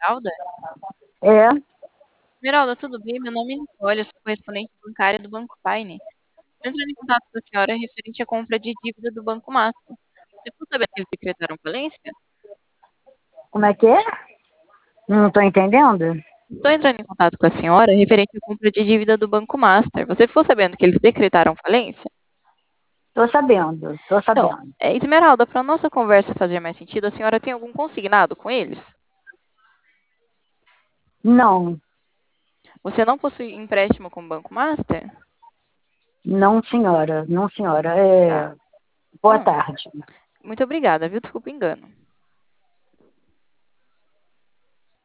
Esmeralda? É, Esmeralda, tudo bem? Meu nome é Nicole, eu sou correspondente bancária do Banco Paine. Estou entrando em contato com a senhora referente à compra de dívida do Banco Master. Você ficou sabendo que eles decretaram falência? como é que é? Não estou entendendo. Estou entrando em contato com a senhora referente à compra de dívida do Banco Master. Você ficou sabendo que eles decretaram falência? Estou sabendo, estou Então, sabendo. Esmeralda, para a nossa conversa fazer mais sentido, a senhora tem algum consignado com eles? Não, Você não possui empréstimo com o Banco Master? não, senhora, não, senhora. Tá. Boa Então, tarde. muito obrigada, viu? Desculpa o engano.